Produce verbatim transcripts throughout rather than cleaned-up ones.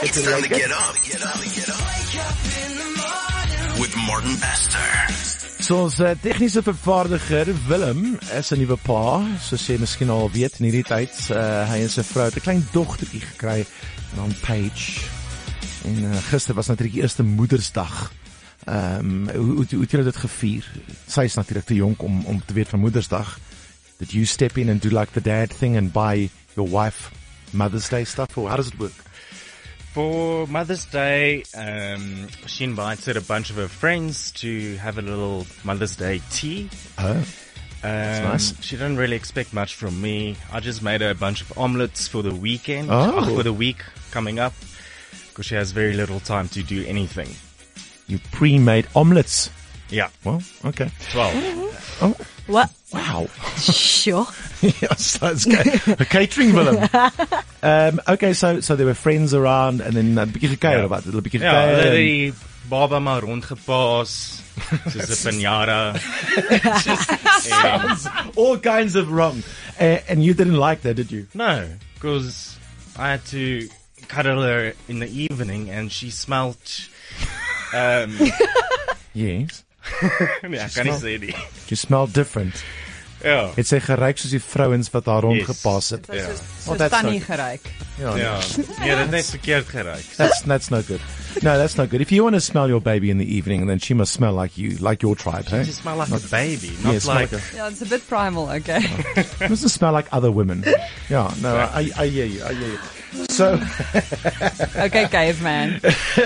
It's time to get up. Get up, get up. With Martin Bester. So ons uh, tegniese vervaardiger Willem is 'n nuwe pa, soos jy miskien al weet in hierdie tyd. Uh, hy en sy vrou het 'n klein dogtertjie gekry, naam Paige. En uh, gister was natuurlik die eerste Moedersdag. Ehm um, hoe hoe hoe het julle dit gevier? Sy is natuurlik te jonk om om te weet van Moedersdag. Did you step in and do like the dad thing and buy your wife Mother's Day stuff, or how does it work? For Mother's Day, um, she invited a bunch of her friends to have a little Mother's Day tea. Oh, um, that's nice. She didn't really expect much from me. I just made her a bunch of omelets for the weekend, Oh. for the week coming up, because she has very little time to do anything. You pre-made omelets. Yeah, Well, okay. twelve. Oh, What? wow. Sure. Yes, that's good. A catering Willem. Um, okay, so so there were friends around and then 'n bietjie gekuier of wat? 'n bietjie Ja, gekuier. hulle en- het die baba maar rondgepaas, soos 'n pinjara. Sounds all kinds of wrong. Uh, and you didn't like that, did you? No, because I had to cuddle her in the evening and she smelt, um, Yes. nee, ek kan nie sê nie. You smell different. Ja, Het sy geruik soos die vrouens wat daar rondgepas het? ja, So Oh, that's tannie so- geruik. Ja. ja. Nee, dit het net verkeerd geruik. That's that's no good. No, that's no good. If you want to smell your baby in the evening, then she must smell like you, like your tribe, hey? She smell like a baby, not Yes, smell like, like Yeah, it's a bit primal, okay. It mustn't smell like other women. Yeah, no, I, I hear you, I hear you. So, Okay, caveman.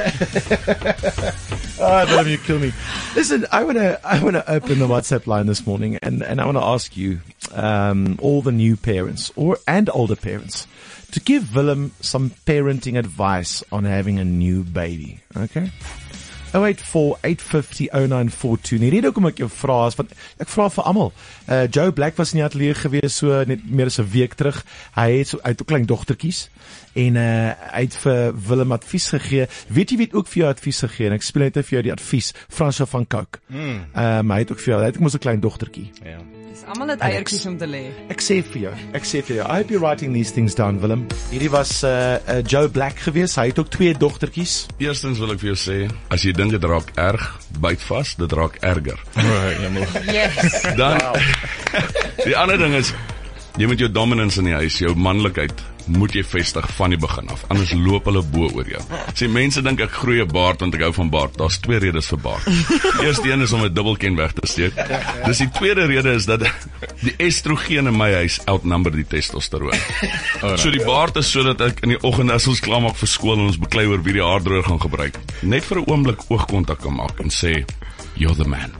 oh, Willem, you kill me. Listen, I want to, I want to open the WhatsApp line this morning, and, and I want to ask you, um, all the new parents or and older parents, to give Willem some parenting advice on having a new baby. Okay. oh eight four, eight five zero, oh nine four two. Nie rede hoekom ek jou vra is, want ek vra vir almal. Uh, Joe Black was in die ateljee gewees so net meer as 'n week terug. Hy het so uit 'n klein dogtertjies en uh, hy het vir Willem advies gegee. Weet jy wie het ook vir jou advies gegee? En ek speel net vir jou die advies, Fransjo van Cooke. Mm. Um, hy het ook vir jou, hy het ook mos 'n klein dogtertjie. ja. Dis almal net eiertjies om te lê. Ek sê vir jou, ek sê vir jou, I hope you're writing these things down, Willem. Hierdie was uh, uh, Joe Black gewees. Hy het ook twee dogtertjies. Eerstens wil ek vir jou sê, as jy dink dit raak erg, byt vas, dit raak erger. Yes. Dan, die ander ding is, jy moet jou dominance in die huis, jou manlikheid, moet jy vestig van die begin af, anders loop hulle bo oor jou. Sê, mense dink ek groei 'n baard want ek hou van baard, daar's twee redes vir baard. Die eerste een is om 'n dubbelken weg te steek. Dis die tweede rede is dat die estrogen in my huis outnumber die testosteroon. So die baard is sodat ek in die oggend as ons klaar maak vir skool en ons beklei oor wie die haardroër gaan gebruik, net vir 'n oomblik oogkontak kan maak en sê, you're the man.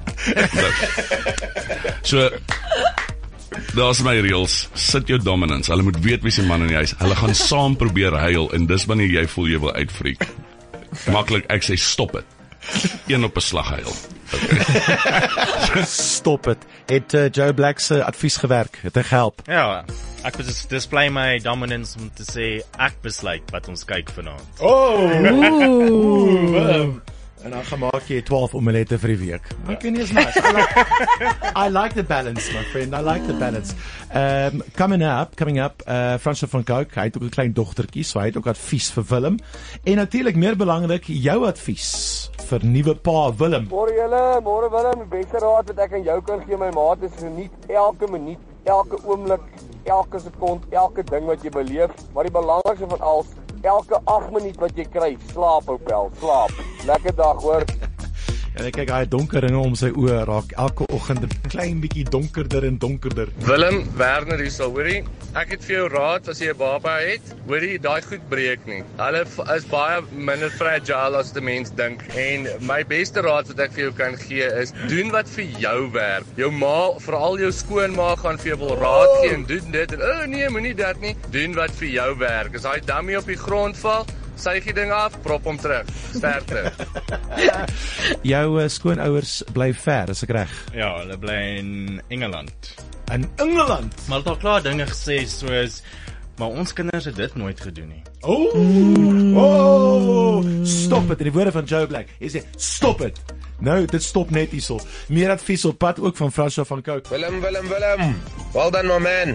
So, daar's my reels, sit jou dominance, hulle moet weet wie se man in die huis, hulle gaan saam probeer huil, en dis wanneer jy voel jy wil uitfreak. Maklik, ek sê stop het, een op 'n slag huil. Okay. Stop het. Het uh, Joe Black se advies gewerk? Het hy gehelp? Ja, ek wil just display my dominance om te sê, ek besluit wat ons kyk vanaand. Oh! Willem. En dan gemaak jy twaalf omelette vir die week. Okay, nee, is nice. I like, I like the balance, my friend. I like the balance. Um, coming up, coming up, uh, Fransjo van Cooke, hy het ook 'n klein dogtertjie, so hy het ook advies vir Willem. En natuurlik meer belangrik, jou advies vir nuwe pa Willem. Môre julle, môre Willem, die beste raad wat ek aan jou kan gee, my maat, is geniet elke minuut, elke oomblik, elke sekond, elke ding wat jy beleef, maar die belangrikste van alles, elke agt minuut wat jy kry, slaap ou pel, slaap. Lekker dag hoor. En ek kyk, hy het donker ringe om sy oë, raak elke oggend 'n klein bietjie donkerder en donkerder. Willem, Werner hier sal, hoorie. Ek het vir jou raad as jy 'n baba het, hoorie, daai goed breek nie. Hulle is baie minder fragile as die mens dink. En my beste raad wat ek vir jou kan gee is, doen wat vir jou werk. Jou ma, veral jou skoonma gaan vir jou wil raad gee en doen dit en o oh, nee, moenie dit nie. Doen wat vir jou werk. As daai dummy op die grond val, suig die ding af, prop hom terug. Sterkte. Jou uh, skoonouers bly ver, is ek reg? Ja, hulle bly in Engeland. In Engeland. Maar hulle het al klaar dinge gesê soos, maar ons kinders het dit nooit gedoen nie. Oh, oh, stop het, in die woorde van Joe Black, hy sê, stop het. Nou, dit stop net hierso. Meer advies op pad ook van Fransjo van Cooke. Willem, Willem, Willem. Well done, my man.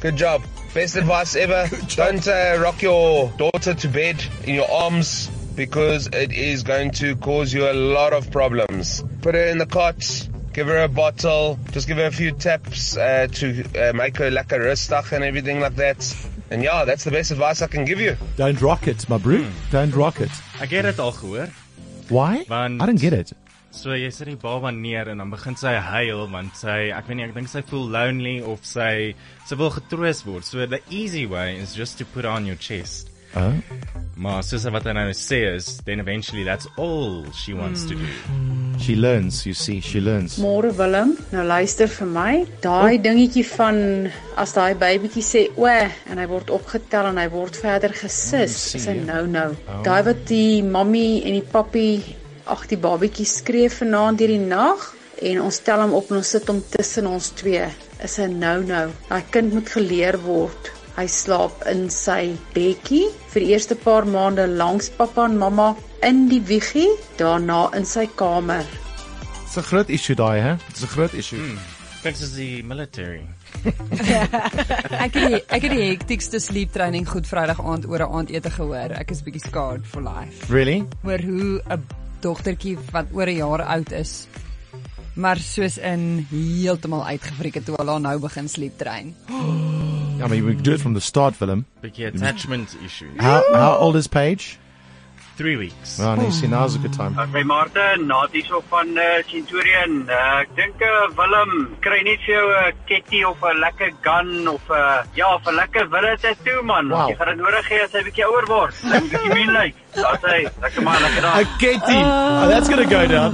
Good job. Best advice ever. Don't uh, rock your daughter to bed in your arms because it is going to cause you a lot of problems. Put her in the cot. Give her a bottle. Just give her a few taps uh, to uh, make her lekker rustig and everything like that. And yeah, that's the best advice I can give you. Don't rock it, my bro. Hmm. Don't rock it. Ek het dit al gehoor. Why? Want, I don't get it. So jy sit die baba neer en dan begin sy huil want sy, ek weet nie, ek dink sy voel lonely of sy, sy wil getroos word. So the easy way is just to put on your chest. Oh. Maar soos wat hy nou sê is, then eventually that's all she wants mm. to do. She learns, you see, she learns. Môre Willem, nou luister vir my. Daai oh. dingetjie van as daai babytjie sê o en hy word opgetel en hy word verder gesis, mm, is 'n no-no. Oh. Daai wat die mammy en die pappie, ag die babatjie skree vanaand deur die nag en ons tel hom op en ons sit hom tussen ons twee, is 'n no-no. Daai kind moet geleer word. Hy slaap in sy bedjie vir die eerste paar maande langs pappa en mamma in die wiegie, daarna in sy kamer. It's a groot issue daai, hè? It's a groot issue. Hmm. Thanks to the military. ek het die, ek het die hektiekste sleep training goed Vrydag aand oor 'n aandete gehoor. Ek is bietjie scarred for life. Really? Oor hoe 'n dogtertjie wat oor 'n jaar oud is, maar soos in heeltemal uitgefriek het toe hulle nou begin sleep train. I mean, we do it from the start, Willem. Biggie attachment issue. How, how old is Paige? Three weeks. Well, nee, see, now's a good time. Okay, Martin, Natie so van uh, Centurion. Uh, ek dink uh, Willem kry net vir jou 'n uh, ketty of 'n uh, lekker gun of 'n uh, ja, of 'n lekker wille tattoo man. Wow. Jy gaan dit nodig hê as hy bietjie ouer word. Hy moet bietjie min lyk. Daar's hy. Lekker man, lekker dag. A ketty. Uh, oh, that's going to go down.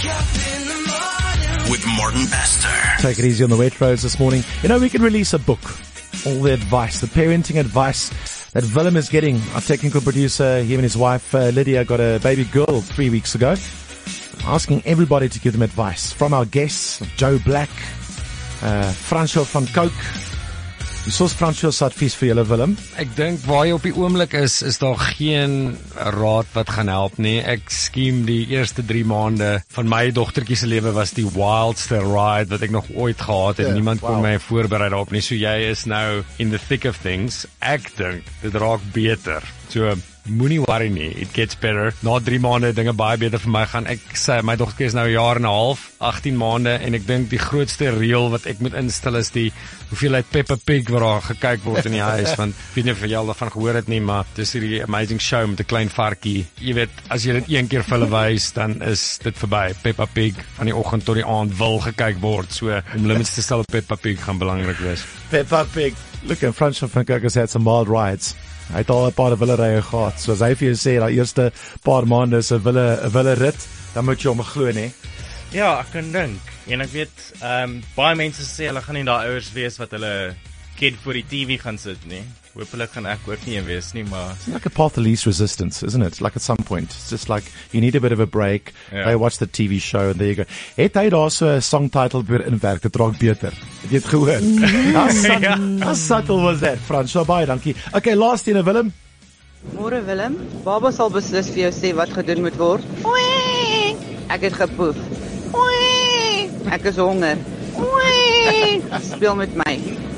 With Martin Bester. Take it easy on the wet roads this morning. You know, we can release a book. All the advice, the parenting advice that Willem is getting. Our technical producer, him and his wife, uh, Lydia, got a baby girl three weeks ago. Asking everybody to give them advice. From our guests, Joe Black, uh, Francois van Coke. Soos Francois se advies vir julle, Willem? Ek dink waar jy op die oomblik is, is daar geen raad wat gaan help nie. Ek skiem die eerste drie maande van my dogtertjie se lewe was die wildste ride wat ek nog ooit gehad het. Yeah, Niemand wow. kon my voorberei daarop nie. So jy is nou in the thick of things. Ek dink dit raak beter. So moenie worry nie, it gets better. Na drie maande dinge baie beter vir my gaan. Ek sê my dogtertjie is nou 'n jaar en 'n half, agtien maande en ek dink die grootste reël wat ek moet instel is die hoeveelheid Peppa Pig wat daar gekyk word in die huis, want ek weet nie of jy al daarvan gehoor het nie, maar dis hierdie amazing show met 'n klein varkie. Jy weet, as jy dit een keer vir hulle wys, dan is dit verby. Peppa Pig van die oggend tot die aand wil gekyk word. So om limits te stel op Peppa Pig gaan belangrik wees. Peppa Pig. Look at Francois van Coke has had some wild rides. Hy het al 'n paar wille rye gehad. So as hy vir jou sê dat eerste paar maande is 'n wille 'n wille rit, dan moet jy hom glo, nê? Ja, ek kan dink. En ek weet, ehm um, baie mense sê hulle gaan nie daai ouers wees wat hulle kind voor die T V gaan sit nie. Hoopelik gaan ek ook nie een wees nie, maar it's like a path of least resistance, isn't it? Like at some point, it's just like you need a bit of a break. Yeah. They watch the T V show and there you go. Het hy daar so 'n song title weer inwerk, dit raak beter. Het jy dit gehoor? How subtle, how subtle was that, Francois? Baie dankie. Okay, last een, Willem. Môre Willem, baba sal beslis vir jou sê wat gedoen moet word. Oei! Ek het gepoef. Oei! Ek is honger. Oei! Speel met my.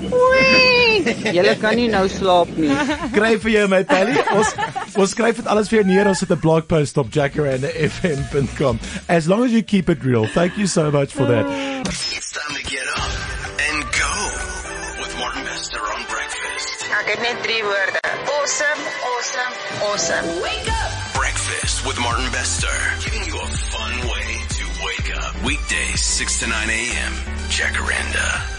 Oei! Julle kan nie nou slaap nie. Kry vir jou my Pally. Ons ons skryf dit alles vir jou neer. Ons het 'n blogpost op jacaranda f m dot com. As long as you keep it real. Thank you so much for that. It's time to get up and go with Martin Bester on breakfast. Ek het net drie woorde. Awesome, awesome, awesome. Wake up. Breakfast with Martin Bester, giving you a fun way to wake up. Weekdays six to nine a m. Jacaranda.